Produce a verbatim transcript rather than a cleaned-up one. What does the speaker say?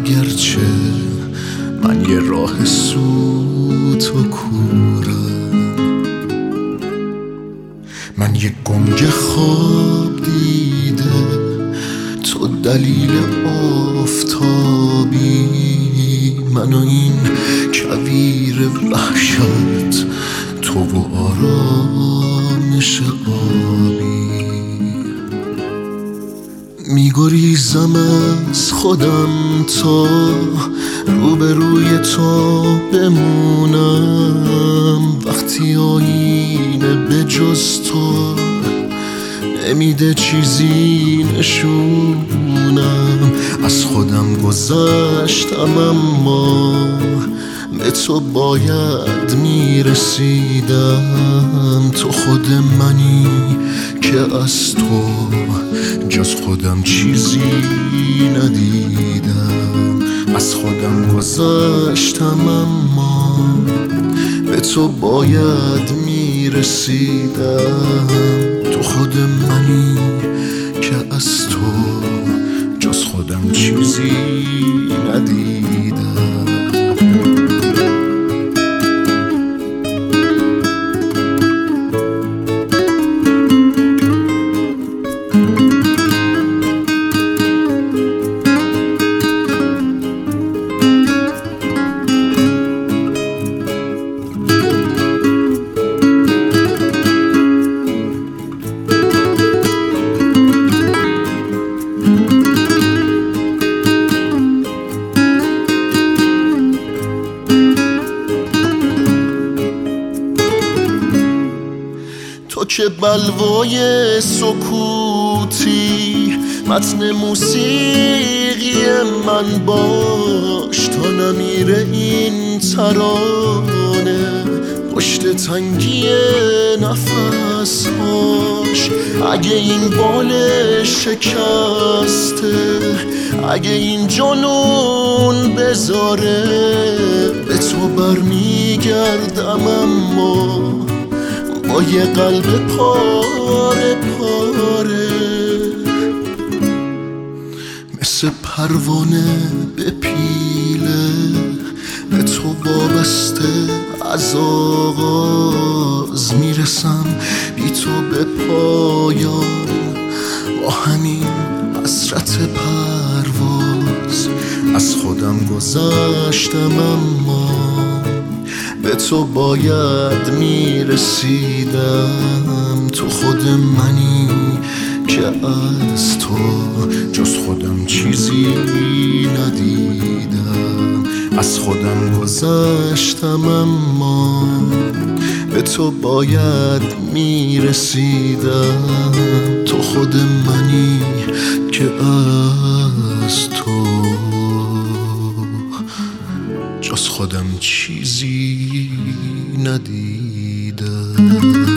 اگرچه من یه راه سوت و کورم، من یه گنگ خواب دیده، تو دلیل آفتابی، من و این کویر وحشت، تو و آرامش آبی. میگریزم از خودم تا روبروی تو بمونم، وقتی آینه به جز تو نمیده چیزی نشونم. از خودم گذشتم اما به تو باید میرسیدم، تو خود منی که از تو جز خودم چیزی ندیدم. از خودم گذشتم اما به تو باید میرسیدم، تو خود منی که از تو جز خودم چیزی ندیدم. تو که بلوای سکوتی، متن موسیقی من باش، تا نمیره این ترانه پشت تنگی نفسهاش. اگه این بال شکسته، اگه این جنون بذاره، به تو برمیگردم اما با یه قلب پاره پاره، مثل پروانه به پیله، به تو وابسته از آغاز، میرسم بی تو به پایان با همین حسرت پرواز. از خودم گذشتم اما به تو باید میرسیدم، تو خود منی که از تو جز خودم چیزی ندیدم. از خودم گذشتم اما به تو باید میرسیدم، تو خود منی که از تو جز خودم چیزی ندیدم.